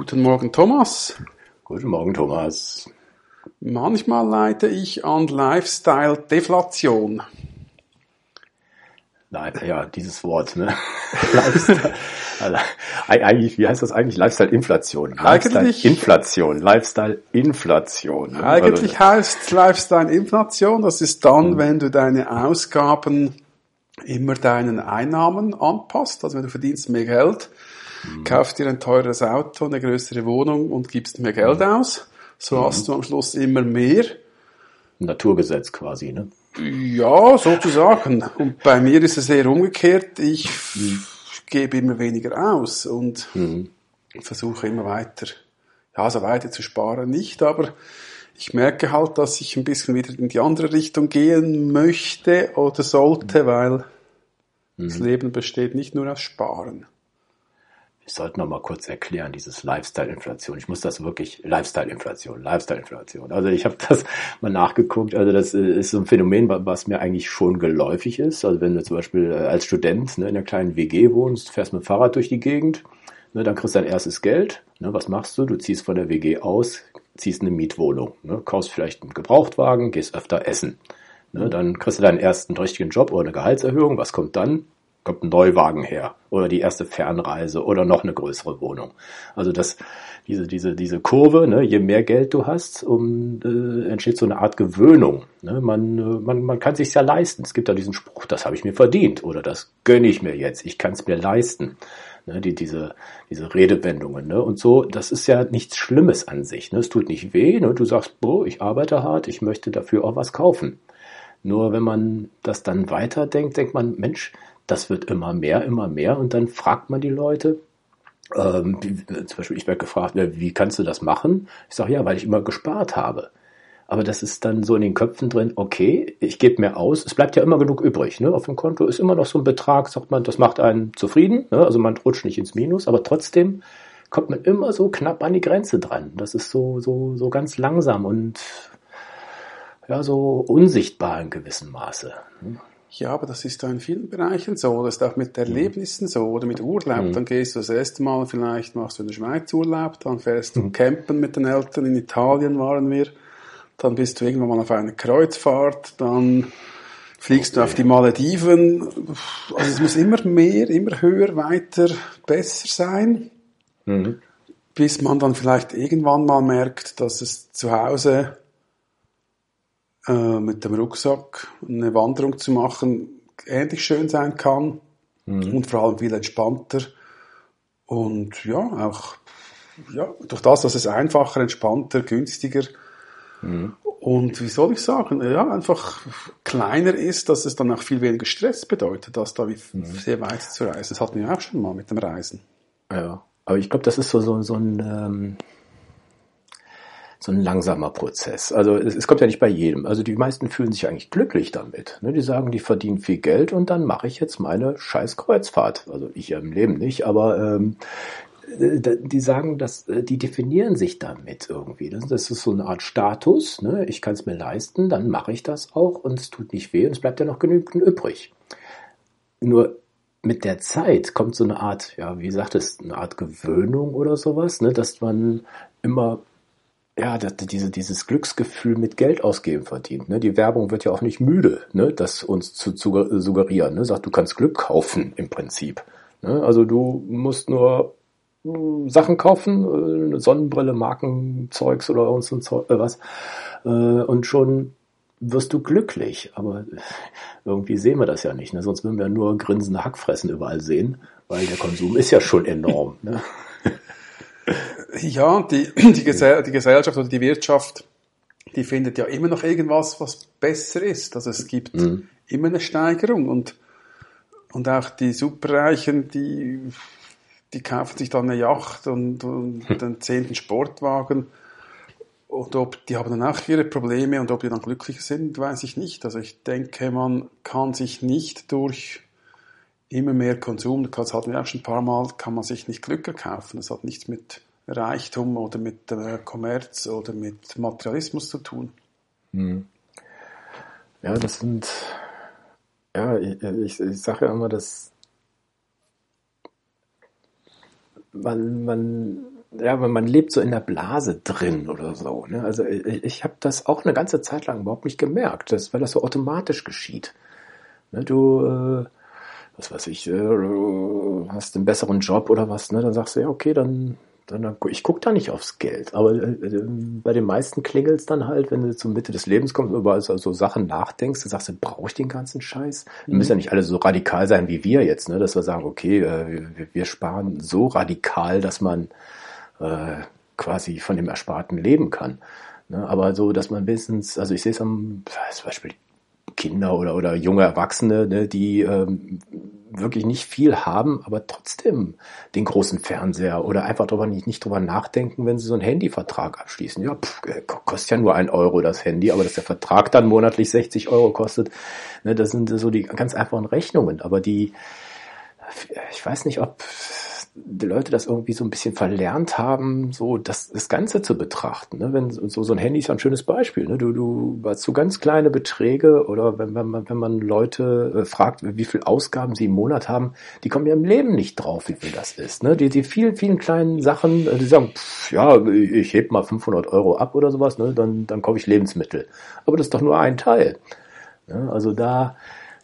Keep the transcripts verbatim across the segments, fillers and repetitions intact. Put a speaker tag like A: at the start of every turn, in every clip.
A: Guten Morgen, Thomas.
B: Guten Morgen, Thomas.
A: Manchmal leite ich an Lifestyle-Deflation.
B: Nein, ja, dieses Wort, ne? Lifestyle. Also, eigentlich, wie heißt das eigentlich? Lifestyle-Inflation. Lifestyle-Inflation. Lifestyle-Inflation. Ne?
A: Eigentlich
B: also,
A: heißt Lifestyle-Inflation, das ist dann,
B: hm.
A: wenn du deine Ausgaben immer deinen Einnahmen anpasst. Also wenn du verdienst mehr Geld, hm. kaufst dir ein teures Auto, eine größere Wohnung und gibst mehr Geld hm. aus. So hm. hast du am Schluss immer mehr.
B: Naturgesetz quasi, ne?
A: Ja, sozusagen. Und bei mir ist es eher umgekehrt. Ich hm. gebe immer weniger aus und hm. versuche immer weiter, ja, so weiter zu sparen nicht, aber ich merke halt, dass ich ein bisschen wieder in die andere Richtung gehen möchte oder sollte, weil hm. das Leben besteht nicht nur aus Sparen.
B: Ich sollte noch mal kurz erklären, dieses Lifestyle-Inflation. Ich muss das wirklich, Lifestyle-Inflation, Lifestyle-Inflation. Also ich habe das mal nachgeguckt, also das ist so ein Phänomen, was mir eigentlich schon geläufig ist. Also wenn du zum Beispiel als Student ne, in einer kleinen W G wohnst, fährst mit dem Fahrrad durch die Gegend, ne, dann kriegst du dein erstes Geld. Ne, was machst du? Du ziehst von der W G aus, ziehst eine Mietwohnung, ne, kaufst vielleicht einen Gebrauchtwagen, gehst öfter essen. Ne, dann kriegst du deinen ersten richtigen Job oder eine Gehaltserhöhung. Was kommt dann? Kommt ein Neuwagen her oder die erste Fernreise oder noch eine größere Wohnung. Also das, diese, diese, diese Kurve, ne, je mehr Geld du hast, um, äh, entsteht so eine Art Gewöhnung. Ne? Man, äh, man, man kann sich's ja leisten. Es gibt da diesen Spruch, das habe ich mir verdient oder das gönne ich mir jetzt, ich kann es mir leisten. Ne, die, diese, diese Redewendungen, ne, und so, das ist ja nichts Schlimmes an sich. Ne? Es tut nicht weh, ne? Du sagst, boah, ich arbeite hart, ich möchte dafür auch was kaufen. Nur wenn man das dann weiterdenkt, denkt man, Mensch, das wird immer mehr, immer mehr und dann fragt man die Leute, ähm, wie, zum Beispiel ich werde gefragt, wie kannst du das machen? Ich sage, ja, weil ich immer gespart habe. Aber das ist dann so in den Köpfen drin, okay, ich gebe mir aus, es bleibt ja immer genug übrig. Ne? Auf dem Konto ist immer noch so ein Betrag, sagt man, das macht einen zufrieden, ne? Also man rutscht nicht ins Minus, aber trotzdem kommt man immer so knapp an die Grenze dran. Das ist so, so, so ganz langsam und ja, so unsichtbar in gewissem Maße. Ne?
A: Ja, aber das ist da in vielen Bereichen so. Das ist auch mit Erlebnissen so oder mit Urlaub. Mhm. Dann gehst du das erste Mal, vielleicht machst du in der Schweiz Urlaub, dann fährst du mhm. campen mit den Eltern, in Italien waren wir, dann bist du irgendwann mal auf einer Kreuzfahrt, dann fliegst okay. du auf die Malediven. Also es muss immer mehr, immer höher, weiter, besser sein, mhm. bis man dann vielleicht irgendwann mal merkt, dass es zu Hause mit dem Rucksack eine Wanderung zu machen, ähnlich schön sein kann mhm. und vor allem viel entspannter und ja, auch ja, durch das, dass es einfacher, entspannter, günstiger mhm. und wie soll ich sagen, ja, einfach kleiner ist, dass es dann auch viel weniger Stress bedeutet, als da wie mhm. sehr weit zu reisen. Das hatten wir auch schon mal mit dem Reisen.
B: Ja, aber ich glaube, das ist so, so, so ein ähm so ein langsamer Prozess. Also es, es kommt ja nicht bei jedem. Also die meisten fühlen sich eigentlich glücklich damit. Ne? Die sagen, die verdienen viel Geld und dann mache ich jetzt meine scheiß Kreuzfahrt. Also ich im Leben nicht, aber ähm, die sagen, dass die definieren sich damit irgendwie. Das ist so eine Art Status. Ne? Ich kann es mir leisten, dann mache ich das auch und es tut nicht weh und es bleibt ja noch genügend übrig. Nur mit der Zeit kommt so eine Art, ja, wie sagt es, eine Art Gewöhnung oder sowas, ne? Dass man immer ja, das, diese, dieses Glücksgefühl mit Geld ausgeben verdient. Ne? Die Werbung wird ja auch nicht müde, ne? Das uns zu, zu suggerieren. Ne? Sagt, du kannst Glück kaufen im Prinzip. Ne? Also du musst nur äh, Sachen kaufen, äh, eine Sonnenbrille, Markenzeugs oder uns und Zeug, äh, was, äh, und schon wirst du glücklich. Aber irgendwie sehen wir das ja nicht. Ne? Sonst würden wir nur grinsende Hackfressen überall sehen, weil der Konsum ist ja schon enorm. Ne?
A: Ja, die, die, Gesell- die Gesellschaft oder die Wirtschaft, die findet ja immer noch irgendwas, was besser ist. Also es gibt mhm. immer eine Steigerung und, und auch die Superreichen, die, die kaufen sich dann eine Yacht und, und den zehnten Sportwagen. Und ob, die haben dann auch ihre Probleme und ob die dann glücklich sind, weiß ich nicht. Also ich denke, man kann sich nicht durch immer mehr Konsum, das hatten wir auch schon ein paar Mal, kann man sich nicht Glück erkaufen. Das hat nichts mit Reichtum oder mit äh, Kommerz oder mit Materialismus zu tun.
B: Hm. Ja, das sind, ja, ich, ich, ich sage ja immer, dass man, man ja, man lebt so in der Blase drin oder so. Ne? Also ich, ich habe das auch eine ganze Zeit lang überhaupt nicht gemerkt, dass, weil das so automatisch geschieht. Ne, du, äh, was weiß ich, äh, hast einen besseren Job oder was, ne? Dann sagst du, ja, okay, dann, dann ich gucke da nicht aufs Geld. Aber äh, bei den meisten klingelt es dann halt, wenn du zur Mitte des Lebens kommst und über so, so Sachen nachdenkst, du sagst, brauche ich den ganzen Scheiß? Wir mhm. müssen ja nicht alle so radikal sein wie wir jetzt, ne? Dass wir sagen, okay, äh, wir, wir sparen so radikal, dass man äh, quasi von dem Ersparten leben kann. Ne? Aber so, dass man wenigstens, also ich sehe es am, zum Beispiel Kinder oder, oder junge Erwachsene, ne, die ähm, wirklich nicht viel haben, aber trotzdem den großen Fernseher oder einfach drüber nicht, nicht drüber nachdenken, wenn sie so einen Handyvertrag abschließen. Ja, pff, kostet ja nur ein Euro das Handy, aber dass der Vertrag dann monatlich sechzig Euro kostet, ne, das sind so die ganz einfachen Rechnungen. Aber die, ich weiß nicht, ob die Leute das irgendwie so ein bisschen verlernt haben, so das, das Ganze zu betrachten. Ne? Wenn so, so ein Handy ist ja ein schönes Beispiel. Ne? Du, du, so ganz kleine Beträge oder wenn, wenn man, wenn man Leute äh, fragt, wie viel Ausgaben sie im Monat haben, die kommen ja im Leben nicht drauf, wie viel das ist. Ne? Die, die vielen, vielen kleinen Sachen, äh, die sagen, pff, ja, ich heb mal fünfhundert Euro ab oder sowas, ne? dann, dann kaufe ich Lebensmittel. Aber das ist doch nur ein Teil. Ne? Also da,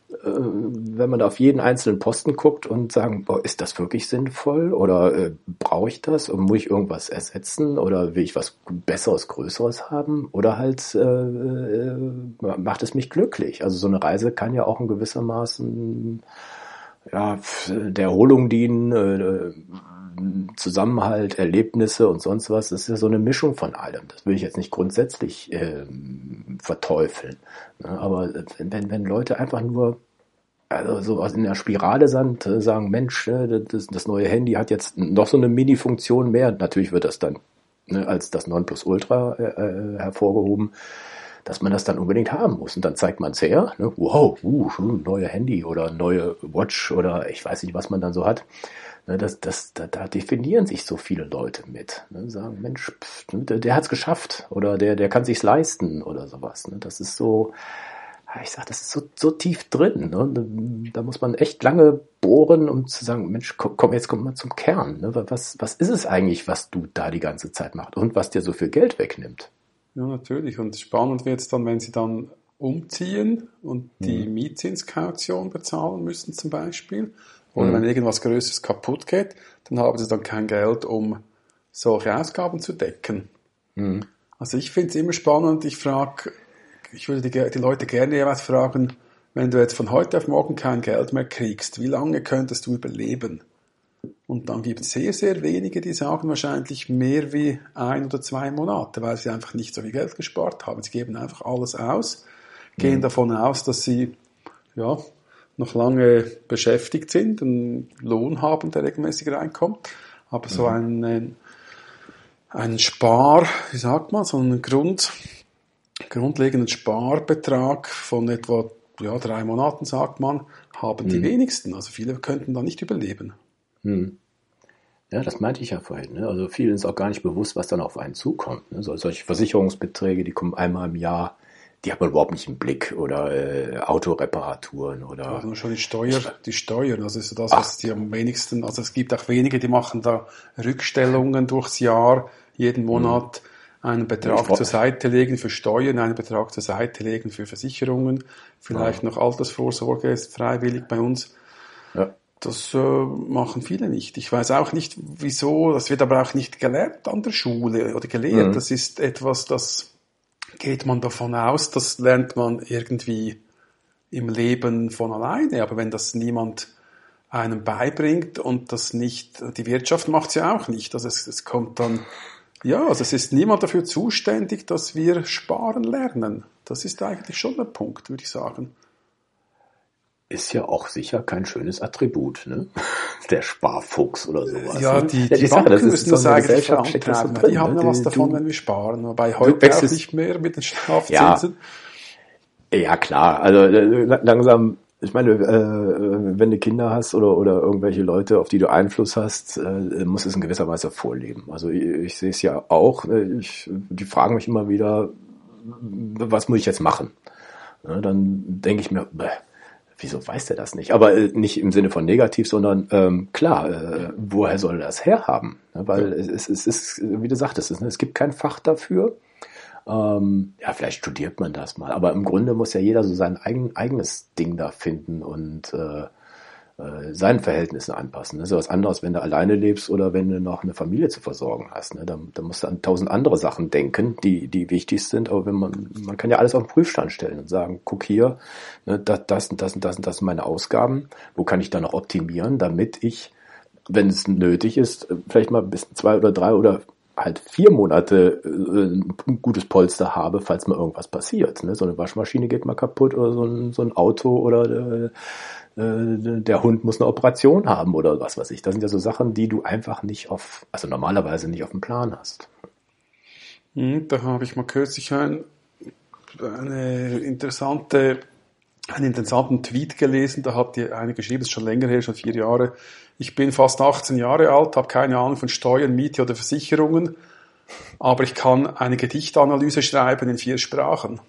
B: wenn man da auf jeden einzelnen Posten guckt und sagen, boah, ist das wirklich sinnvoll oder äh, brauche ich das und muss ich irgendwas ersetzen oder will ich was Besseres, Größeres haben oder halt äh, äh, macht es mich glücklich. Also so eine Reise kann ja auch in gewissermaßen ja, der Erholung dienen, äh, Zusammenhalt, Erlebnisse und sonst was. Das ist ja so eine Mischung von allem. Das will ich jetzt nicht grundsätzlich äh, verteufeln. Ne? Aber wenn, wenn Leute einfach nur also so in der Spirale sind, sagen, Mensch, das, das neue Handy hat jetzt noch so eine Mini-Funktion mehr. Natürlich wird das dann ne, als das Nonplusultra äh, hervorgehoben, dass man das dann unbedingt haben muss. Und dann zeigt man es her, ne? Wow, uh, neue Handy oder neue Watch oder ich weiß nicht, was man dann so hat. Ne, das, das, da, da definieren sich so viele Leute mit. Ne? Sagen, Mensch, pff, der, der hat es geschafft oder der, der kann sich's leisten oder sowas. Ne? Das ist so, ich sag, das ist so, so tief drin. Ne? Da muss man echt lange bohren, um zu sagen, Mensch, komm, komm jetzt kommt mal zum Kern. Ne? Was, was ist es eigentlich, was du da die ganze Zeit machst und was dir so viel Geld wegnimmt?
A: Ja, natürlich. Und spannend wird es dann, wenn sie dann umziehen und die hm. Mietzinskaution bezahlen müssen zum Beispiel. Oder hm. wenn irgendwas Größeres kaputt geht, dann haben sie dann kein Geld, um solche Ausgaben zu decken. Hm. Also ich finde es immer spannend. Ich frage, ich würde die, die Leute gerne jeweils fragen, wenn du jetzt von heute auf morgen kein Geld mehr kriegst, wie lange könntest du überleben? Und dann gibt es sehr, sehr wenige, die sagen wahrscheinlich mehr wie ein oder zwei Monate, weil sie einfach nicht so viel Geld gespart haben. Sie geben einfach alles aus, gehen mhm. davon aus, dass sie ja noch lange beschäftigt sind, einen Lohn haben, der regelmäßig reinkommt. Aber mhm. so einen, einen Spar, wie sagt man, so einen Grund, grundlegenden Sparbetrag von etwa ja, drei Monaten, sagt man, haben mhm. die wenigsten. Also viele könnten da nicht überleben.
B: Hm. Ja, das meinte ich ja vorhin. Ne? Also vielen ist auch gar nicht bewusst, was dann auf einen zukommt. Ne? So, solche Versicherungsbeträge, die kommen einmal im Jahr, die hat man überhaupt nicht im Blick. Oder äh, Autoreparaturen oder.
A: Also schon die Steuer, die Steuern, das ist das, was Ach. die am wenigsten. Also es gibt auch wenige, die machen da Rückstellungen durchs Jahr, jeden Monat hm. einen Betrag zur Seite legen für Steuern, einen Betrag zur Seite legen für Versicherungen, vielleicht ja. noch Altersvorsorge ist freiwillig bei uns. Ja. Das äh, machen viele nicht. Ich weiß auch nicht, wieso. Das wird aber auch nicht gelernt an der Schule oder gelehrt. Mhm. Das ist etwas, das geht man davon aus, das lernt man irgendwie im Leben von alleine. Aber wenn das niemand einem beibringt und das nicht, die Wirtschaft macht es ja auch nicht. Also es, es kommt dann, ja, also es ist niemand dafür zuständig, dass wir sparen lernen. Das ist eigentlich schon der Punkt, würde ich sagen.
B: Ist ja auch sicher kein schönes Attribut, ne? Der Sparfuchs oder sowas.
A: Ja, die, die, die Banken das müssen das eigentlich vorantreiben. So die haben ja was davon, du, wenn wir sparen. Wobei heute auch nicht mehr mit den Strafzinsen.
B: Ja, ja klar. Also langsam, ich meine, äh, wenn du Kinder hast oder, oder irgendwelche Leute, auf die du Einfluss hast, äh, muss es in gewisser Weise vorleben. Also ich, ich sehe es ja auch. Ich, die fragen mich immer wieder, was muss ich jetzt machen? Ja, dann denke ich mir, bäh, wieso weiß der das nicht? Aber äh, nicht im Sinne von negativ, sondern ähm, klar, äh, woher soll er das herhaben? Ja, weil ja. es, es ist, wie du sagtest, es, es gibt kein Fach dafür. Ähm, ja, vielleicht studiert man das mal, aber im Grunde muss ja jeder so sein eigen, eigenes Ding da finden und äh, äh, seinen Verhältnissen anpassen. Das ist ja was anderes, wenn du alleine lebst oder wenn du noch eine Familie zu versorgen hast. Ne? Da, da musst du an tausend andere Sachen denken, die, die wichtig sind, aber wenn man, man kann ja alles auf den Prüfstand stellen und sagen, guck hier, ne, das, das und das und das und das sind meine Ausgaben, wo kann ich da noch optimieren, damit ich, wenn es nötig ist, vielleicht mal bis zwei oder drei oder halt vier Monate äh, ein gutes Polster habe, falls mal irgendwas passiert. Ne? So eine Waschmaschine geht mal kaputt oder so ein, so ein Auto oder äh, äh, der Hund muss eine Operation haben oder was weiß ich. Das sind ja so Sachen, die du einfach nicht auf, also normalerweise nicht auf dem Plan hast.
A: Hm, da habe ich mal kürzlich ein, eine interessante, einen interessanten Tweet gelesen. Da hat die eine geschrieben, das ist schon länger her, schon vier Jahre. Ich bin fast achtzehn Jahre alt, habe keine Ahnung von Steuern, Miete oder Versicherungen, aber ich kann eine Gedichtanalyse schreiben in vier Sprachen.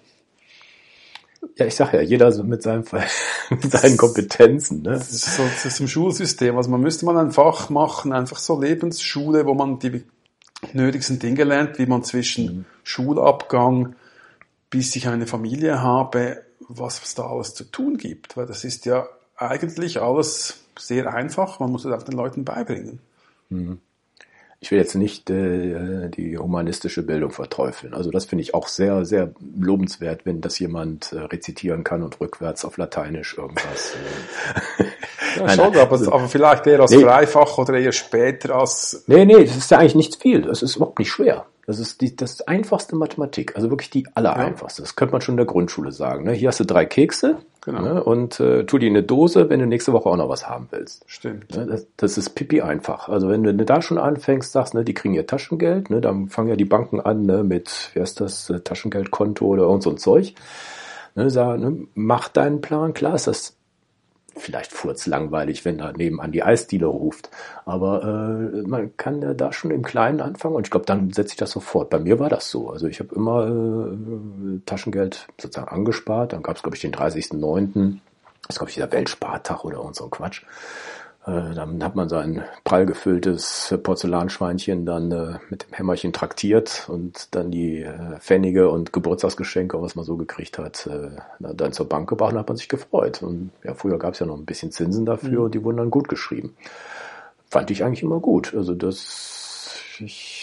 B: Ja, ich sag ja, jeder so mit, seinem, mit seinen Kompetenzen. Ne?
A: Das ist so das ist im Schulsystem. Also man müsste mal ein Fach machen, einfach so Lebensschule, wo man die nötigsten Dinge lernt, wie man zwischen mhm. Schulabgang, bis ich eine Familie habe, was es da alles zu tun gibt. Weil das ist ja eigentlich alles sehr einfach, man muss es auch den Leuten beibringen.
B: Ich will jetzt nicht äh, die humanistische Bildung verteufeln. Also das finde ich auch sehr, sehr lobenswert, wenn das jemand äh, rezitieren kann und rückwärts auf Lateinisch irgendwas. Äh.
A: Ja, nein, schon, nein, aber, also, aber vielleicht eher als nee. Freifach oder eher später als...
B: Nee, nee, das ist ja eigentlich nichts viel. Das ist überhaupt nicht schwer. Das ist die, das einfachste Mathematik, also wirklich die allereinfachste. Das könnte man schon in der Grundschule sagen. Ne? Hier hast du drei Kekse genau. ne? und äh, tu die in eine Dose, wenn du nächste Woche auch noch was haben willst.
A: Stimmt.
B: Ne? Das, das ist pipi einfach. Also wenn du da schon anfängst, sagst, ne, die kriegen ihr Taschengeld, ne? Dann fangen ja die Banken an ne, mit, wie heißt das, Taschengeldkonto oder irgend so ein Zeug. Ne? Sag, ne, mach deinen Plan, klar ist das vielleicht furzlangweilig, wenn da nebenan die Eisdiele ruft. Aber äh, man kann ja da schon im Kleinen anfangen und ich glaube, dann setze ich das sofort. Bei mir war das so. Also ich habe immer äh, Taschengeld sozusagen angespart. Dann gab es, glaube ich, den dreißigsten neunten Das ist, glaube ich, dieser Weltspartag oder irgend so ein Quatsch. Äh, dann hat man sein prall gefülltes Porzellanschweinchen dann äh, mit dem Hämmerchen traktiert und dann die äh, Pfennige und Geburtstagsgeschenke, was man so gekriegt hat, äh, dann zur Bank gebracht und hat man sich gefreut. Und ja, früher gab es ja noch ein bisschen Zinsen dafür mhm. und die wurden dann gut geschrieben. Fand ich eigentlich immer gut. Also das, ich,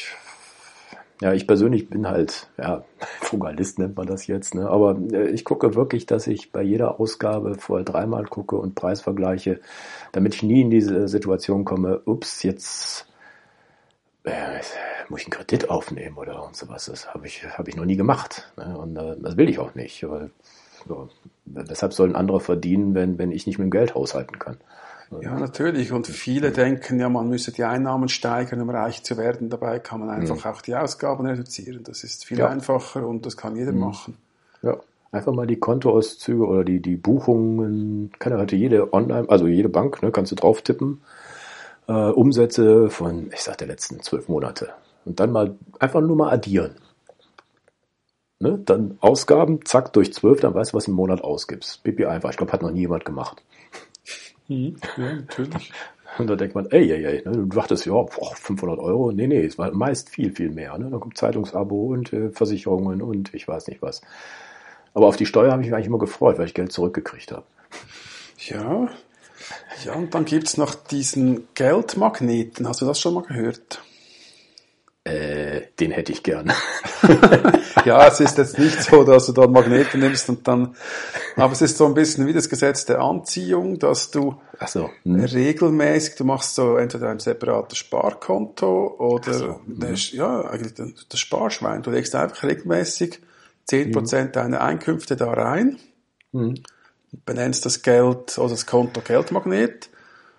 B: ja, ich persönlich bin halt, ja, Frugalist nennt man das jetzt, ne? Aber äh, ich gucke wirklich, dass ich bei jeder Ausgabe vorher dreimal gucke und Preisvergleiche, damit ich nie in diese Situation komme, ups, jetzt äh, muss ich einen Kredit aufnehmen oder und sowas. Das habe ich, habe ich noch nie gemacht. Ne? Und äh, das will ich auch nicht. Weil, so, weshalb sollen andere verdienen, wenn, wenn ich nicht mit dem Geld haushalten kann?
A: Ja, natürlich. Und viele denken ja, man müsse die Einnahmen steigern, um reich zu werden. Dabei kann man einfach mhm. auch die Ausgaben reduzieren. Das ist viel ja. einfacher und das kann jeder mhm. machen.
B: Ja, einfach mal die Kontoauszüge oder die, die Buchungen, kann ja heute jede Online, also jede Bank, ne, kannst du drauf tippen. Äh, Umsätze von, ich sag, der letzten zwölf Monate. Und dann mal einfach nur mal addieren. Ne? Dann Ausgaben, zack, durch zwölf, dann weißt du, was du im Monat ausgibst. Pipi einfach. Ich glaube, hat noch nie jemand gemacht.
A: Mhm. Ja, natürlich.
B: Und da denkt man, ey, ey, ey, ne? Du dachtest, ja, boah, fünfhundert Euro. Nee, nee, es war meist viel, viel mehr. Ne? Da kommt Zeitungsabo und äh, Versicherungen und ich weiß nicht was. Aber auf die Steuer habe ich mich eigentlich immer gefreut, weil ich Geld zurückgekriegt habe.
A: Ja, ja, und dann gibt's noch diesen Geldmagneten. Hast du das schon mal gehört?
B: Äh, den hätte ich gern.
A: Ja, es ist jetzt nicht so, dass du da Magneten nimmst und dann, aber es ist so ein bisschen wie das Gesetz der Anziehung, dass du
B: Ach so. hm.
A: regelmäßig, du machst so entweder ein separates Sparkonto oder so. das, ja, eigentlich das Sparschwein. Du legst einfach regelmäßig zehn Prozent hm. deiner Einkünfte da rein, hm. benennst das Geld oder das Konto Geldmagnet.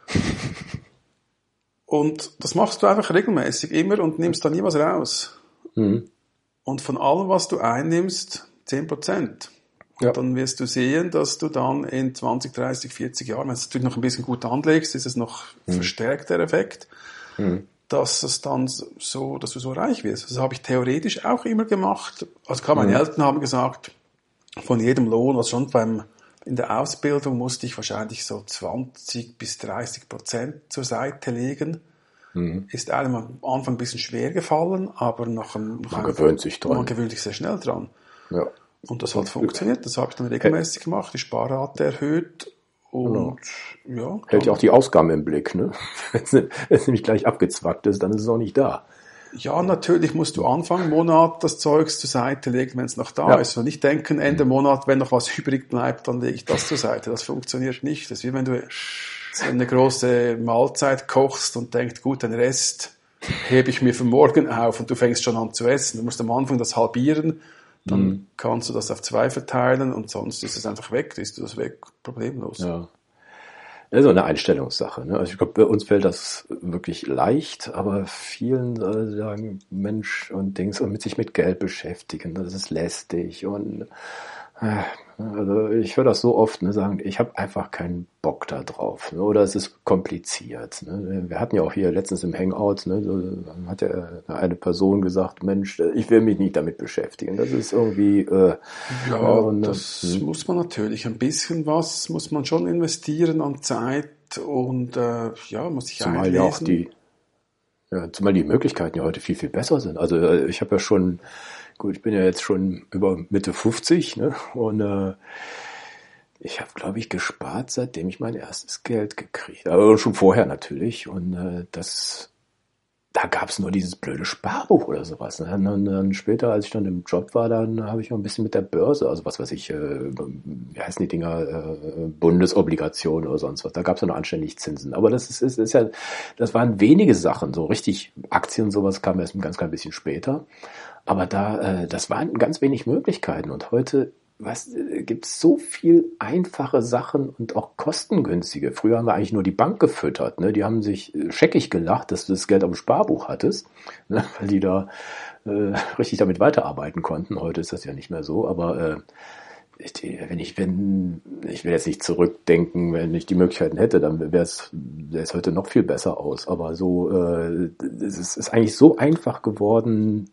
A: Und das machst du einfach regelmäßig immer und nimmst da nie was raus. Mhm. Und von allem, was du einnimmst, zehn Prozent. Und ja. dann wirst du sehen, dass du dann in zwanzig, dreißig, vierzig Jahren, wenn du es natürlich noch ein bisschen gut anlegst, ist es noch mhm. verstärkt, der Effekt, mhm. dass es dann so, dass du so reich wirst. Das habe ich theoretisch auch immer gemacht. Also klar, meine mhm. Eltern haben gesagt, von jedem Lohn, also schon beim in der Ausbildung musste ich wahrscheinlich so zwanzig bis dreißig Prozent zur Seite legen. Mhm. Ist einem am Anfang ein bisschen schwer gefallen, aber nach einem, nach
B: man
A: einem,
B: gewöhnt sich dran.
A: Man gewöhnt sich sehr schnell dran.
B: Ja.
A: Und das hat funktioniert. Das habe ich dann regelmäßig gemacht, die Sparrate erhöht. Und genau. ja.
B: Hält ja auch die Ausgaben im Blick, ne? Wenn es nämlich gleich abgezwackt ist, dann ist es auch nicht da.
A: Ja, natürlich musst du Anfang Monat das Zeugs zur Seite legen, wenn es noch da ja. ist. Und nicht denken, Ende Monat, wenn noch was übrig bleibt, dann lege ich das zur Seite. Das funktioniert nicht. Das ist wie wenn du eine große Mahlzeit kochst und denkst, gut, den Rest hebe ich mir für morgen auf und du fängst schon an zu essen. Du musst am Anfang das halbieren, dann mhm. kannst du das auf zwei verteilen und sonst ist es einfach weg, ist du das weg, problemlos.
B: Ja. Das ist so eine Einstellungssache. Ne? Also ich glaube, bei uns fällt das wirklich leicht, aber vielen äh, sagen, Mensch und Dings und mit sich mit Geld beschäftigen, das ist lästig und äh, also ich höre das so oft, ne, sagen, ich habe einfach keinen Bock da drauf, ne, oder es ist kompliziert. Ne? Wir hatten ja auch hier letztens im Hangout, ne, so, dann hat ja eine Person gesagt, Mensch, ich will mich nicht damit beschäftigen. Das ist irgendwie äh,
A: ja, und, das äh, muss man natürlich ein bisschen was muss man schon investieren an Zeit und äh, ja, muss ich
B: zumal ja auch die ja, zumal die Möglichkeiten ja heute viel viel besser sind. Also äh, ich habe ja schon Gut, ich bin ja jetzt schon über Mitte fünfzig, ne? Und äh, ich habe, glaube ich, gespart, seitdem ich mein erstes Geld gekriegt habe. Aber schon vorher natürlich. Und äh, das, da gab es nur dieses blöde Sparbuch oder sowas. Ne? Und dann später, als ich dann im Job war, dann habe ich noch ein bisschen mit der Börse, also was weiß ich, äh, wie heißen die Dinger, äh, Bundesobligationen oder sonst was. Da gab es ja noch anständig Zinsen. Aber das ist, ist, ist ja, das waren wenige Sachen. So richtig Aktien und sowas kam erst ein ganz klein bisschen später. Aber da, äh, das waren ganz wenig Möglichkeiten. Und heute was, äh, gibt es so viel einfache Sachen und auch kostengünstige. Früher haben wir eigentlich nur die Bank gefüttert. Ne? Die haben sich äh, scheckig gelacht, dass du das Geld am Sparbuch hattest, ne? Weil die da äh, richtig damit weiterarbeiten konnten. Heute ist das ja nicht mehr so. Aber äh, ich, wenn ich, wenn, ich will jetzt nicht zurückdenken, wenn ich die Möglichkeiten hätte, dann wäre es, sähe es heute noch viel besser aus. Aber so, äh, es ist eigentlich so einfach geworden,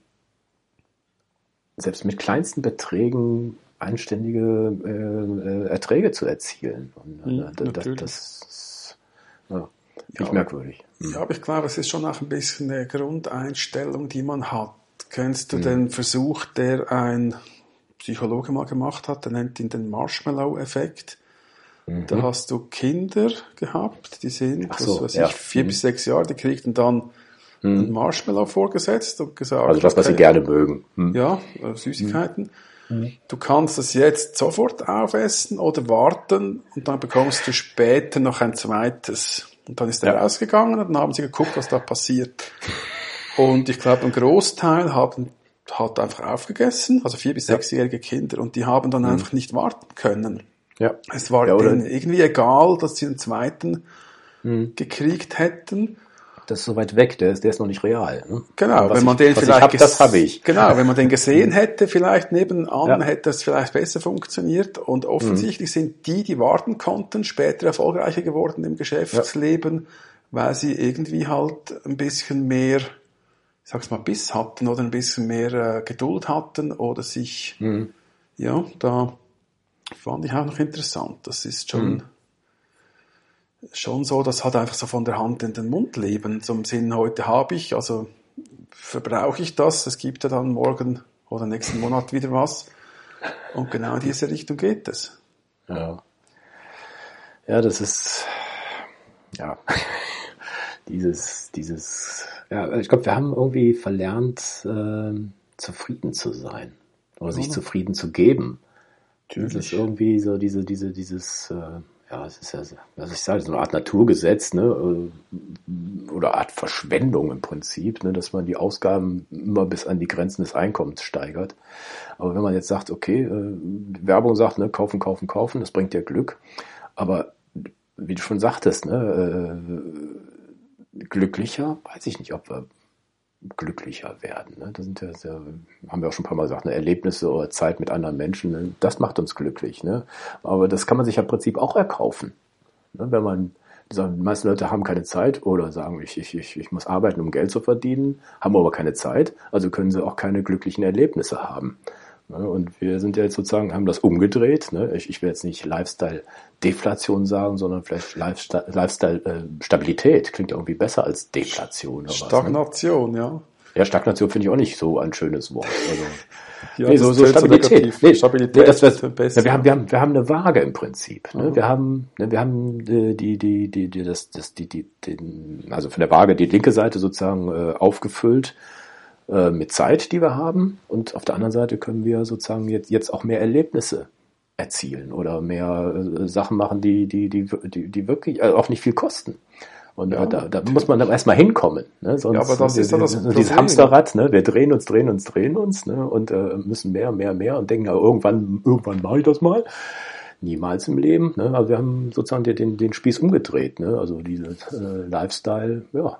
B: selbst mit kleinsten Beträgen anständige äh, Erträge zu erzielen. Und, äh,
A: mhm,
B: das, das ist ja,
A: ja, merkwürdig. Ja, aber ich glaube, es ist schon auch ein bisschen eine Grundeinstellung, die man hat. Kennst du mhm. den Versuch, der ein Psychologe mal gemacht hat, der nennt ihn den Marshmallow-Effekt. Mhm. Da hast du Kinder gehabt, die sind,
B: Ach so,
A: was weiß
B: ja.
A: ich, vier
B: mhm.
A: bis sechs Jahre, die kriegten dann ein Marshmallow vorgesetzt und gesagt,
B: also das, was okay, sie gerne mögen.
A: Hm. Ja, Süßigkeiten. Hm. Du kannst das jetzt sofort aufessen oder warten und dann bekommst du später noch ein zweites. Und dann ist er ja. rausgegangen und dann haben sie geguckt, was da passiert. Und ich glaube, ein Großteil haben, hat einfach aufgegessen, also vier- bis sechsjährige Kinder, und die haben dann hm. einfach nicht warten können.
B: Ja.
A: Es war
B: ja,
A: denen irgendwie egal, dass sie einen zweiten hm. gekriegt hätten.
B: Das ist so weit weg, der ist, der ist noch nicht real. Ne?
A: Genau, wenn man ich, den vielleicht
B: hab, das habe ich.
A: Genau, wenn man den gesehen hätte, vielleicht nebenan, ja. hätte es vielleicht besser funktioniert. Und offensichtlich mhm. sind die, die warten konnten, später erfolgreicher geworden im Geschäftsleben, ja. weil sie irgendwie halt ein bisschen mehr, ich sag's mal, Biss hatten oder ein bisschen mehr äh, Geduld hatten oder sich, mhm. ja, da fand ich auch noch interessant. Das ist schon mhm. schon so, das hat einfach so von der Hand in den Mund leben. Zum Sinn, heute habe ich, also verbrauche ich das, es gibt ja dann morgen oder nächsten Monat wieder was. Und genau in diese Richtung geht es.
B: Ja, ja, das ist, ja, dieses, dieses, ja, ich glaube, wir haben irgendwie verlernt, äh, zufrieden zu sein oder sich ja. zufrieden zu geben. Natürlich. Das ist irgendwie so diese, diese, dieses, äh, ja, es ist ja, was ich sage, so eine Art Naturgesetz, ne, oder Art Verschwendung im Prinzip, ne, dass man die Ausgaben immer bis an die Grenzen des Einkommens steigert. Aber wenn man jetzt sagt, okay, äh, die Werbung sagt, ne, kaufen, kaufen, kaufen, das bringt ja Glück. Aber wie du schon sagtest, ne, äh, glücklicher, weiß ich nicht, ob wir glücklicher werden. Ne? Das sind ja, sehr, haben wir auch schon ein paar Mal gesagt, ne? Erlebnisse oder Zeit mit anderen Menschen, ne? Das macht uns glücklich. Ne? Aber das kann man sich ja im Prinzip auch erkaufen. Ne? Wenn man, die meisten Leute haben keine Zeit oder sagen, ich, ich, ich, ich muss arbeiten, um Geld zu verdienen, haben aber keine Zeit, also können sie auch keine glücklichen Erlebnisse haben. Ne? Und wir sind ja jetzt sozusagen, haben das umgedreht. Ne? Ich, ich will jetzt nicht Lifestyle-Deflation sagen, sondern vielleicht Lifestyle-Stabilität. Klingt irgendwie besser als Deflation. Oder
A: Stagnation, was, ne? ja.
B: Ja, Stagnation finde ich auch nicht so ein schönes Wort. Also,
A: ja,
B: nee, so, so Stabilität.
A: So nee, Stabilität
B: nee, das, das, ja, wir, haben, wir, haben, wir haben eine Waage im Prinzip. Ne? Wir haben, ne, wir haben die, die, die, die, die, das, das, die, die, den, also von der Waage die linke Seite sozusagen äh, aufgefüllt äh, mit Zeit, die wir haben. Und auf der anderen Seite können wir sozusagen jetzt, jetzt auch mehr Erlebnisse erzielen oder mehr äh, Sachen machen, die, die, die, die, die wirklich äh, auch nicht viel kosten. Und ja, da, da muss man dann erstmal hinkommen. Ne? Sonst,
A: ja, aber das ist dann das
B: Problem. Dieses Hamsterrad, ne? Wir drehen uns, drehen uns, drehen uns, ne? Und äh, müssen mehr, mehr, mehr und denken, ja, irgendwann, irgendwann mache ich das mal. Niemals im Leben. Ne? Also wir haben sozusagen den, den Spieß umgedreht. Ne? Also dieses äh, Lifestyle, ja.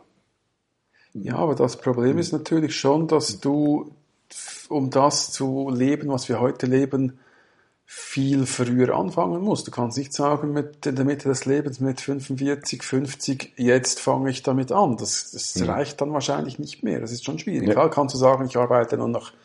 A: Ja, aber das Problem ist natürlich schon, dass du, um das zu leben, was wir heute leben, viel früher anfangen musst. Du kannst nicht sagen, mit in der Mitte des Lebens, mit fünfundvierzig, fünfzig, jetzt fange ich damit an. Das, das ja. reicht dann wahrscheinlich nicht mehr. Das ist schon schwierig. Ja. Klar kannst du sagen, ich arbeite nur noch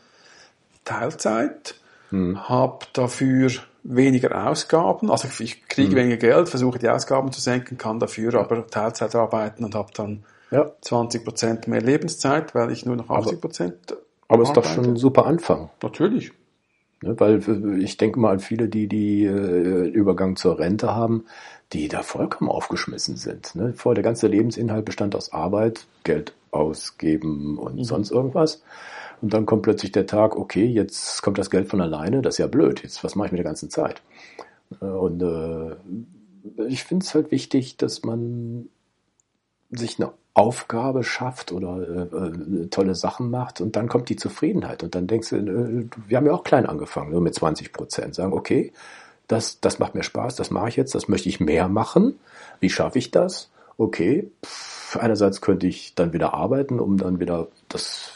A: Teilzeit, hm. habe dafür weniger Ausgaben, also ich kriege hm. weniger Geld, versuche die Ausgaben zu senken, kann dafür aber Teilzeit arbeiten und habe dann ja. zwanzig Prozent mehr Lebenszeit, weil ich nur noch achtzig Prozent
B: Aber es ist doch schon ein super Anfang.
A: Natürlich.
B: Ne, weil ich denke mal an viele, die die äh, Übergang zur Rente haben, die da vollkommen aufgeschmissen sind. Ne? Vorher der ganze Lebensinhalt bestand aus Arbeit, Geld ausgeben und mhm. sonst irgendwas. Und dann kommt plötzlich der Tag, okay, jetzt kommt das Geld von alleine, das ist ja blöd. Jetzt, was mache ich mit der ganzen Zeit? Und äh, ich finde es halt wichtig, dass man sich eine Aufgabe schafft oder äh, tolle Sachen macht und dann kommt die Zufriedenheit und dann denkst du, äh, wir haben ja auch klein angefangen, nur mit zwanzig Prozent, sagen, okay, das, das macht mir Spaß, das mache ich jetzt, das möchte ich mehr machen, wie schaffe ich das? Okay, pff, einerseits könnte ich dann wieder arbeiten, um dann wieder das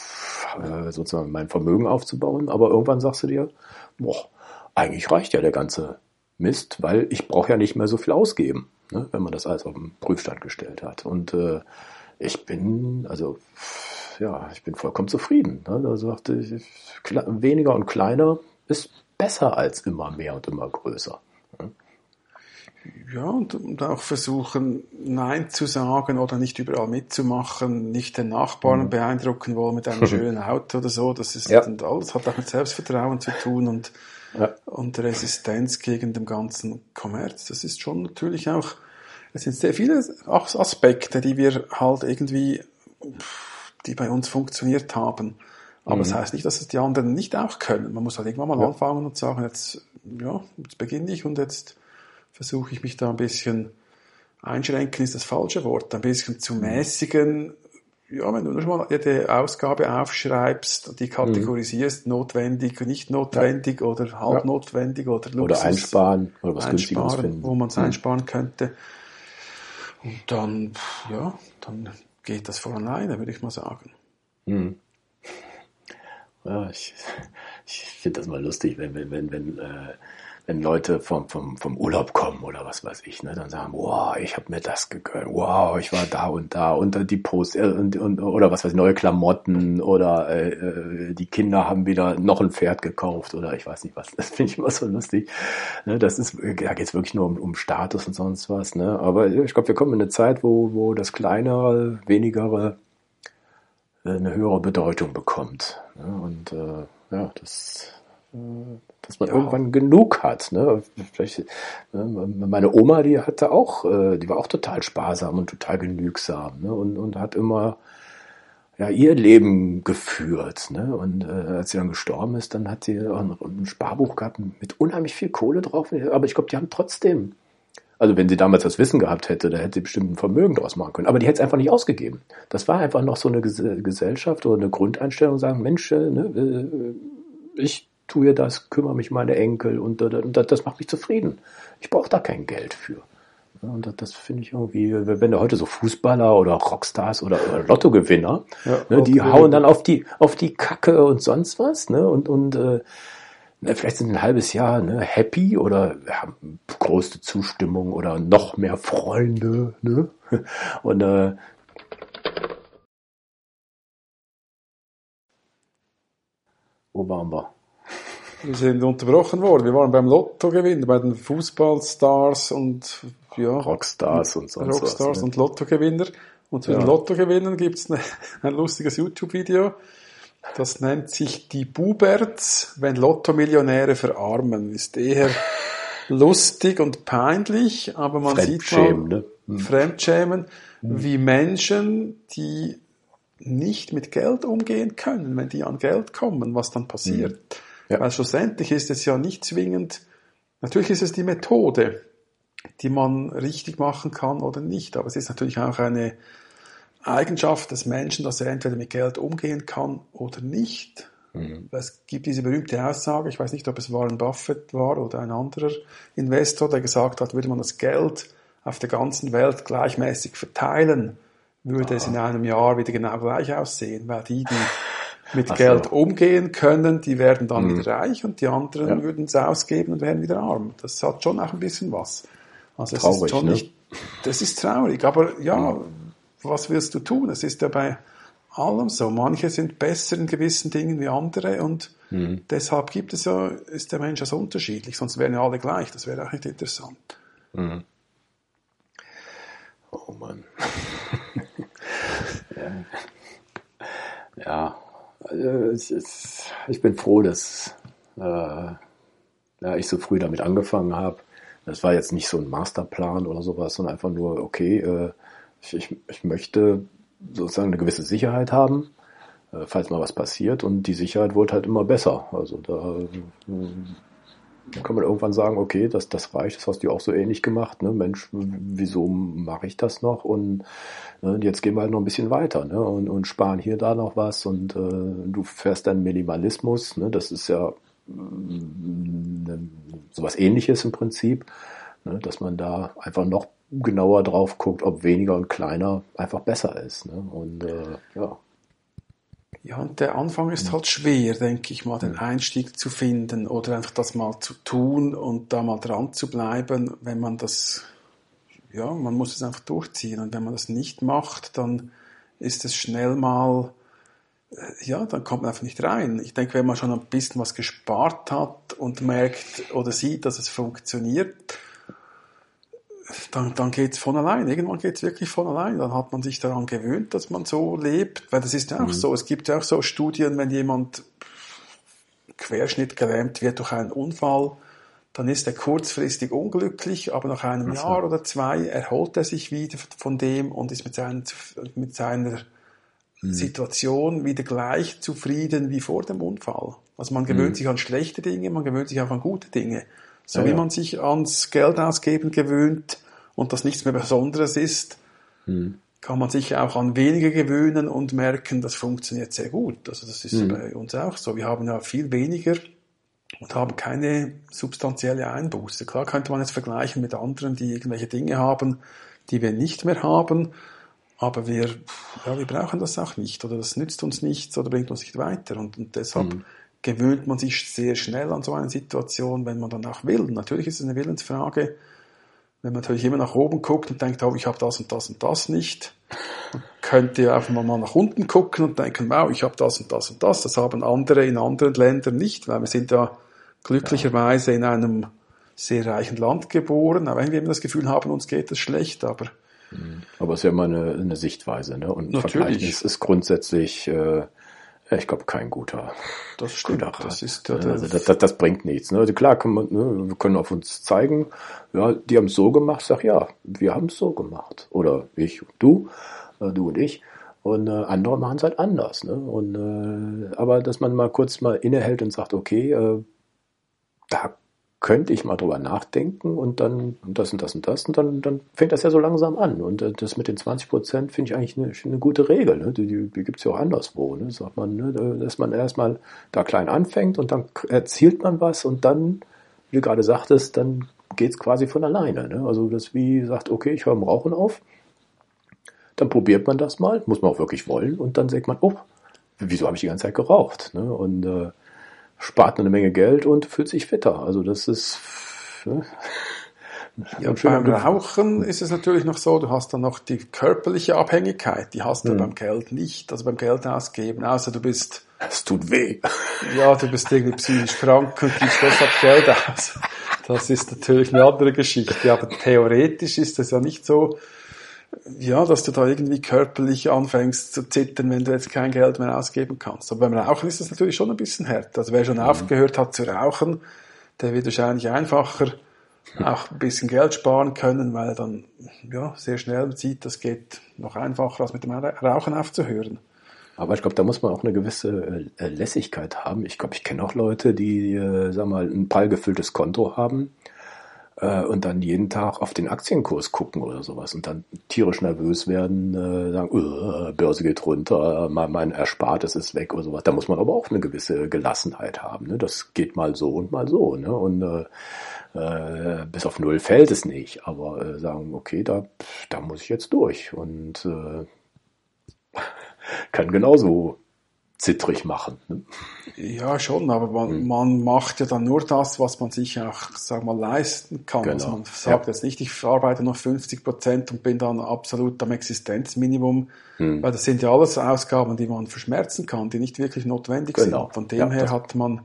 B: äh, sozusagen mein Vermögen aufzubauen, aber irgendwann sagst du dir, boah, eigentlich reicht ja der ganze Mist, weil ich brauche ja nicht mehr so viel ausgeben, ne, wenn man das alles auf den Prüfstand gestellt hat. Und äh, ich bin, also ja, ich bin vollkommen zufrieden. Ne? Da sagte ich, weniger und kleiner ist besser als immer mehr und immer größer. Ne?
A: Ja, und, und auch versuchen, Nein zu sagen oder nicht überall mitzumachen, nicht den Nachbarn mhm. beeindrucken wollen mit einem schönen Auto oder so. Das ist ja. und alles hat auch mit Selbstvertrauen zu tun und Ja. und Resistenz gegen den ganzen Kommerz. Das ist schon natürlich auch, es sind sehr viele Aspekte, die wir halt irgendwie, die bei uns funktioniert haben. Aber mhm. das heißt nicht, dass es die anderen nicht auch können. Man muss halt irgendwann mal ja. anfangen und sagen, jetzt, ja, jetzt beginne ich und jetzt versuche ich mich da ein bisschen, einschränken ist das falsche Wort, ein bisschen zu mäßigen. Ja, wenn du nur schon mal jede Ausgabe aufschreibst und die kategorisierst, mhm. notwendig, nicht notwendig ja. oder halb ja. notwendig oder Luxus.
B: Oder einsparen oder was Günstiges finden.
A: Wo man es mhm. einsparen könnte. Und dann, ja, dann geht das von alleine, würde ich mal sagen.
B: Mhm. Ja, ich, ich finde das mal lustig, wenn, wenn, wenn, wenn, äh, wenn Leute vom, vom, vom Urlaub kommen oder was weiß ich, ne, dann sagen, wow, ich habe mir das gegönnt, wow, ich war da und da und die Post äh, und, und, oder was weiß ich, neue Klamotten oder äh, die Kinder haben wieder noch ein Pferd gekauft oder ich weiß nicht was. Das finde ich immer so lustig. Ne, das ist, da geht's wirklich nur um, um Status und sonst was. Ne, aber ich glaube, wir kommen in eine Zeit, wo, wo das Kleinere, Wenigere eine höhere Bedeutung bekommt. Ne, und äh, ja, das dass man ja. irgendwann genug hat. Ne? Vielleicht, ne? Meine Oma, die hatte auch, die war auch total sparsam und total genügsam, ne? und, und hat immer ja ihr Leben geführt. Ne? Und äh, als sie dann gestorben ist, dann hat sie auch ein, ein Sparbuch gehabt mit unheimlich viel Kohle drauf. Aber ich glaube, die haben trotzdem, also wenn sie damals das Wissen gehabt hätte, da hätte sie bestimmt ein Vermögen draus machen können. Aber die hätte es einfach nicht ausgegeben. Das war einfach noch so eine Gesellschaft oder eine Grundeinstellung, sagen, Mensch, ne, ich tue das, kümmere mich um meine Enkel und, und das macht mich zufrieden. Ich brauche da kein Geld für. Und das, das finde ich irgendwie, wenn da heute so Fußballer oder Rockstars oder, oder Lottogewinner, ja, ne, die hauen dann auf die auf die Kacke und sonst was, ne, und und äh, vielleicht sind ein halbes Jahr ne, happy oder haben größte Zustimmung oder noch mehr Freunde, ne, und äh, wo waren wir?
A: Wir sind unterbrochen worden. Wir waren beim Lottogewinn, bei den Fußballstars und ja,
B: Rockstars und sonst
A: Rockstars
B: was,
A: und Lottogewinner. Und zu
B: Ja.
A: den Lottogewinnern gibt's ne, ein lustiges YouTube-Video. Das nennt sich die Buberts, wenn Lottomillionäre verarmen. Ist eher lustig und peinlich, aber man sieht mal,
B: ne? Hm.
A: Fremdschämen, wie Menschen, die nicht mit Geld umgehen können, wenn die an Geld kommen, was dann passiert.
B: Ja.
A: Weil schlussendlich ist es ja nicht zwingend, natürlich ist es die Methode, die man richtig machen kann oder nicht, aber es ist natürlich auch eine Eigenschaft des Menschen, dass er entweder mit Geld umgehen kann oder nicht. Mhm. Es gibt diese berühmte Aussage, ich weiß nicht, ob es Warren Buffett war oder ein anderer Investor, der gesagt hat, würde man das Geld auf der ganzen Welt gleichmäßig verteilen, würde ah. es in einem Jahr wieder genau gleich aussehen, weil die, die mit Ach Geld so. umgehen können, die werden dann mhm. wieder reich und die anderen ja. würden es ausgeben und werden wieder arm. Das hat schon auch ein bisschen was. Also es
B: traurig,
A: ist schon
B: ne?
A: nicht, das ist traurig, aber ja, mhm. was willst du tun? Es ist ja bei allem so. Manche sind besser in gewissen Dingen wie andere und mhm. deshalb gibt es ja, ist der Mensch also unterschiedlich, sonst wären ja alle gleich. Das wäre auch nicht interessant.
B: Mhm. Oh Mann. ja, ja. Also, ich, ich bin froh, dass äh, ja, ich so früh damit angefangen habe. Das war jetzt nicht so ein Masterplan oder sowas, sondern einfach nur, okay, äh, ich, ich, ich möchte sozusagen eine gewisse Sicherheit haben, äh, falls mal was passiert, und die Sicherheit wurde halt immer besser. Also da äh, kann man irgendwann sagen, okay, das, das reicht, das hast du auch so ähnlich gemacht, ne? Mensch, wieso mache ich das noch? Und äh, jetzt gehen wir halt noch ein bisschen weiter, ne? und, und sparen hier da noch was, und äh, du fährst dann Minimalismus, ne? Das ist ja äh, sowas Ähnliches im Prinzip, ne? Dass man da einfach noch genauer drauf guckt, ob weniger und kleiner einfach besser ist, ne? Und äh, ja.
A: Ja, und der Anfang ist halt schwer, denke ich mal, den Einstieg zu finden oder einfach das mal zu tun und da mal dran zu bleiben, wenn man das, ja, man muss es einfach durchziehen, und wenn man das nicht macht, dann ist es schnell mal, ja, dann kommt man einfach nicht rein. Ich denke, wenn man schon ein bisschen was gespart hat und merkt oder sieht, dass es funktioniert, dann, dann geht's von allein. Irgendwann geht's wirklich von allein. Dann hat man sich daran gewöhnt, dass man so lebt. Weil das ist ja auch mhm. so. Es gibt ja auch so Studien, wenn jemand querschnittgelähmt wird durch einen Unfall, dann ist er kurzfristig unglücklich, aber nach einem also. Jahr oder zwei erholt er sich wieder von dem und ist mit, seinen, mit seiner mhm. Situation wieder gleich zufrieden wie vor dem Unfall. Also man gewöhnt mhm. sich an schlechte Dinge, man gewöhnt sich auch an gute Dinge. So ja, wie ja. man sich ans Geld ausgeben gewöhnt und das nichts mehr Besonderes ist, mhm. kann man sich auch an weniger gewöhnen und merken, das funktioniert sehr gut. Also das ist mhm. bei uns auch so. Wir haben ja viel weniger und haben keine substanzielle Einbuße. Klar könnte man jetzt vergleichen mit anderen, die irgendwelche Dinge haben, die wir nicht mehr haben, aber wir, ja, wir brauchen das auch nicht oder das nützt uns nichts oder bringt uns nicht weiter, und, und deshalb mhm. gewöhnt man sich sehr schnell an so eine Situation, wenn man dann auch will. Natürlich ist es eine Willensfrage. Wenn man natürlich immer nach oben guckt und denkt, oh, ich habe das und das und das nicht, man könnte ja einfach mal nach unten gucken und denken, wow, ich habe das und das und das. Das haben andere in anderen Ländern nicht, weil wir sind ja glücklicherweise in einem sehr reichen Land geboren, auch wenn wir immer das Gefühl haben, uns geht es schlecht, aber
B: aber es ist ja immer eine, eine Sichtweise, ne? Und Vergleich ist, ist grundsätzlich äh, ich glaube, kein guter.
A: Das stimmt.
B: Guter
A: das ist ja
B: also das, das, das bringt nichts. Ne? Also klar, kann man, ne, wir können auf uns zeigen, ja, die haben es so gemacht. Sag ja, wir haben es so gemacht. Oder ich und du, äh, du und ich. Und äh, andere machen es halt anders. Ne? Und äh, aber dass man mal kurz mal innehält und sagt, okay, äh, da könnte ich mal drüber nachdenken und dann das und das und das und dann, dann fängt das ja so langsam an. Und äh, das mit den zwanzig Prozent finde ich eigentlich eine, eine gute Regel. Ne? Die, die, die gibt es ja auch anderswo. Ne? Sagt man, ne? Dass man erstmal da klein anfängt und dann erzielt man was und dann, wie du gerade sagtest, dann geht es quasi von alleine. Ne? Also das wie sagt, okay, ich höre mit Rauchen auf, dann probiert man das mal, muss man auch wirklich wollen, und dann sagt man, oh, wieso habe ich die ganze Zeit geraucht? Ne? Und äh, spart eine Menge Geld und fühlt sich fitter. Also das ist, ne,
A: Ja, beim Rauchen ist es natürlich noch so, du hast dann noch die körperliche Abhängigkeit, die hast du mhm. beim Geld nicht, also beim Geld ausgeben, außer du bist...
B: Es tut weh.
A: Ja, du bist irgendwie psychisch krank und gibst deshalb Geld aus. Das ist natürlich eine andere Geschichte, aber theoretisch ist es ja nicht so, ja, dass du da irgendwie körperlich anfängst zu zittern, wenn du jetzt kein Geld mehr ausgeben kannst. Aber beim Rauchen ist das natürlich schon ein bisschen härter. Also wer schon mhm. aufgehört hat zu rauchen, der wird wahrscheinlich einfacher auch ein bisschen Geld sparen können, weil er dann ja, sehr schnell sieht, das geht noch einfacher, als mit dem Rauchen aufzuhören.
B: Aber ich glaube, da muss man auch eine gewisse äh, Lässigkeit haben. Ich glaube, ich kenne auch Leute, die, äh, sag mal, ein prall gefülltes Konto haben äh, und dann jeden Tag auf den Aktienkurs gucken oder sowas und dann tierisch nervös werden, äh, sagen, uh, Börse geht runter, mein, mein Erspartes ist weg oder sowas. Da muss man aber auch eine gewisse Gelassenheit haben. Ne? Das geht mal so und mal so. Ne? Und äh, Äh, bis auf Null fällt es nicht, aber äh, sagen, okay, da, da muss ich jetzt durch und äh, kann genauso zittrig machen. Ne?
A: Ja, schon, aber man, hm. man macht ja dann nur das, was man sich auch, sag mal, leisten kann. Genau. Also man sagt ja. jetzt nicht, ich arbeite noch fünfzig Prozent und bin dann absolut am Existenzminimum, hm. weil das sind ja alles Ausgaben, die man verschmerzen kann, die nicht wirklich notwendig genau. sind. Von dem ja, her hat man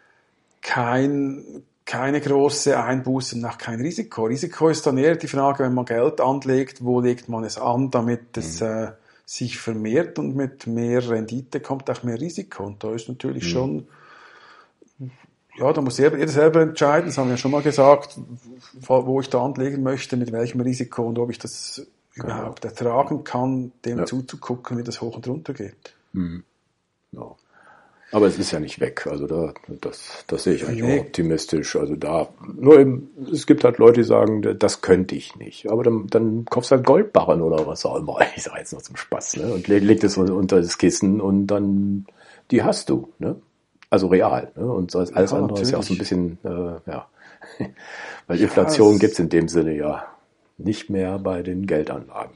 A: kein keine große Einbuße und auch kein Risiko. Risiko ist dann eher die Frage, wenn man Geld anlegt, wo legt man es an, damit es mhm. äh, sich vermehrt und mit mehr Rendite kommt auch mehr Risiko. Und da ist natürlich mhm. schon, ja, da muss jeder, jeder selber entscheiden, das haben wir ja schon mal gesagt, wo ich da anlegen möchte, mit welchem Risiko und ob ich das genau. überhaupt ertragen kann, dem ja. zuzugucken, wie das hoch und runter geht.
B: Mhm. Ja. Aber es ist ja nicht weg, also da, das, das sehe ich eigentlich nee. auch optimistisch. Also da, nur eben, es gibt halt Leute, die sagen, das könnte ich nicht. Aber dann, dann kaufst du halt Goldbarren oder was auch immer. Ich sage jetzt noch zum Spaß, ne? Und leg, leg das unter das Kissen und dann, die hast du, ne? Also real, ne? Und alles ja, andere natürlich. Ist ja auch so ein bisschen, äh, ja. Weil Inflation ja, gibt's in dem Sinne ja nicht mehr bei den Geldanlagen.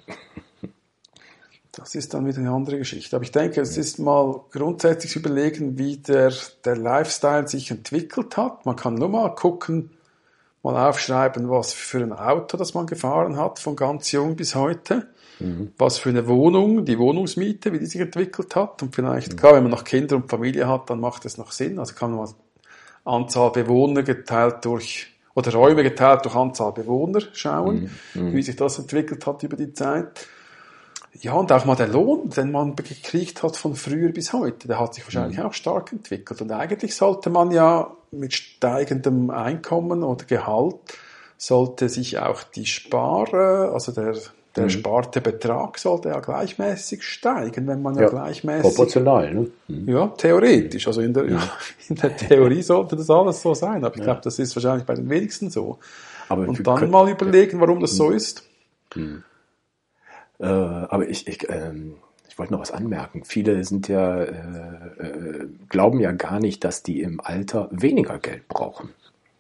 A: Das ist dann wieder eine andere Geschichte. Aber ich denke, es ist mal grundsätzlich zu überlegen, wie der, der Lifestyle sich entwickelt hat. Man kann nur mal gucken, mal aufschreiben, was für ein Auto das man gefahren hat, von ganz jung bis heute. Mhm. Was für eine Wohnung, die Wohnungsmiete, wie die sich entwickelt hat. Und vielleicht, mhm. klar, wenn man noch Kinder und Familie hat, dann macht es noch Sinn. Also kann man mal Anzahl Bewohner geteilt durch, oder Räume geteilt durch Anzahl Bewohner schauen, mhm. wie sich das entwickelt hat über die Zeit. Ja, und auch mal der Lohn, den man gekriegt hat von früher bis heute, der hat sich wahrscheinlich mhm. auch stark entwickelt. Und eigentlich sollte man ja mit steigendem Einkommen oder Gehalt, sollte sich auch die Spare, also der, der mhm. sparte Betrag sollte ja gleichmäßig steigen, wenn man ja, ja gleichmäßig...
B: Proportional, ne? Mhm.
A: Ja, theoretisch. Also in der, mhm. in der Theorie sollte das alles so sein, aber ich ja. glaube, das ist wahrscheinlich bei den wenigsten so. Aber und dann können, mal überlegen, warum das mhm. so ist.
B: Mhm. Äh, aber ich, ich, ähm, ich wollte noch was anmerken. Viele sind ja, äh, äh, glauben ja gar nicht, dass die im Alter weniger Geld brauchen.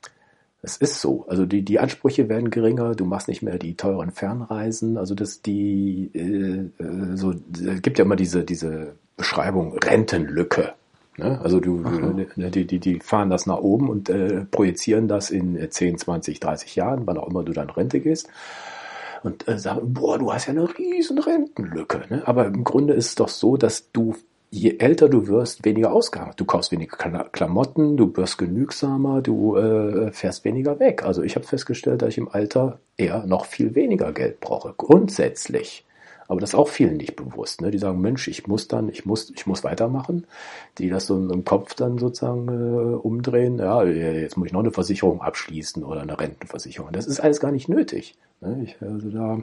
B: Es ist so. Also die, die Ansprüche werden geringer. Du machst nicht mehr die teuren Fernreisen. Also dass die, äh, äh, so, es gibt ja immer diese, diese Beschreibung Rentenlücke. Ne? Also du, äh, die, die, die fahren das nach oben und äh, projizieren das in zehn, zwanzig, dreißig Jahren, wann auch immer du dann in Rente gehst. Und äh, sagen, boah, du hast ja eine riesen Rentenlücke. Ne? Aber im Grunde ist es doch so, dass du, je älter du wirst, weniger Ausgaben. Du kaufst weniger Klamotten, du wirst genügsamer, du äh, fährst weniger weg. Also ich habe festgestellt, dass ich im Alter eher noch viel weniger Geld brauche, grundsätzlich. Aber das ist auch vielen nicht bewusst. Ne? Die sagen, Mensch, ich muss dann, ich muss, ich muss weitermachen. Die das so im Kopf dann sozusagen äh, umdrehen. Ja, jetzt muss ich noch eine Versicherung abschließen oder eine Rentenversicherung. Das ist alles gar nicht nötig. Ne? Ich, also da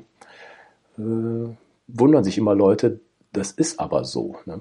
B: äh, wundern sich immer Leute, das ist aber so. Ne?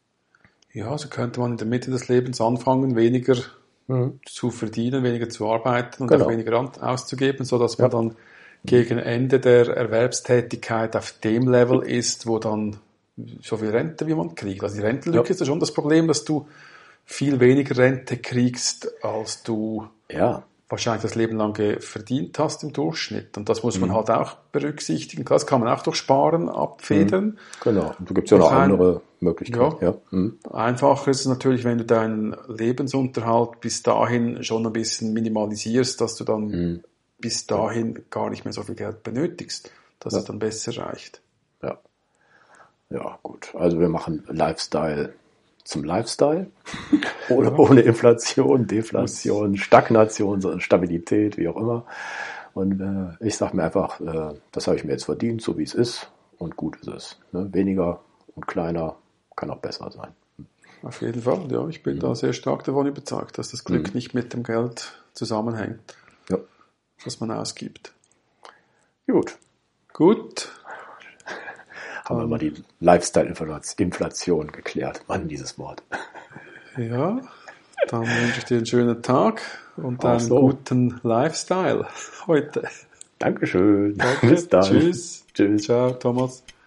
A: Ja, so könnte man in der Mitte des Lebens anfangen, weniger mhm. zu verdienen, weniger zu arbeiten und genau. auch weniger auszugeben, so dass man ja. dann gegen Ende der Erwerbstätigkeit auf dem Level ist, wo dann so viel Rente wie man kriegt. Also die Rentenlücke ja. ist ja schon das Problem, dass du viel weniger Rente kriegst, als du
B: ja.
A: wahrscheinlich das Leben lang verdient hast im Durchschnitt. Und das muss man mhm. halt auch berücksichtigen. Das kann man auch durch Sparen abfedern.
B: Mhm. Genau. Und du gibst ja noch ein, andere Möglichkeiten. Ja. Ja. Mhm.
A: Einfacher ist es natürlich, wenn du deinen Lebensunterhalt bis dahin schon ein bisschen minimalisierst, dass du dann mhm. bis dahin gar nicht mehr so viel Geld benötigst, dass
B: ja.
A: es dann besser reicht.
B: Ja. Ja, gut. Also wir machen Lifestyle zum Lifestyle. ohne, ja. ohne Inflation, Deflation, Stagnation, Stabilität, wie auch immer. Und äh, ich sage mir einfach, äh, das habe ich mir jetzt verdient, so wie es ist. Und gut ist es. Ne? Weniger und kleiner kann auch besser sein.
A: Auf jeden Fall, ja. Ich bin mhm. da sehr stark davon überzeugt, dass das Glück mhm. nicht mit dem Geld zusammenhängt,
B: ja.
A: das man ausgibt.
B: Gut.
A: Gut.
B: Haben wir mal die Lifestyle-Inflation geklärt. Mann, dieses Wort.
A: Ja, dann wünsche ich dir einen schönen Tag und einen
B: so.
A: guten Lifestyle heute.
B: Dankeschön.
A: Danke.
B: Bis dann.
A: Tschüss.
B: Tschüss.
A: Ciao, Thomas.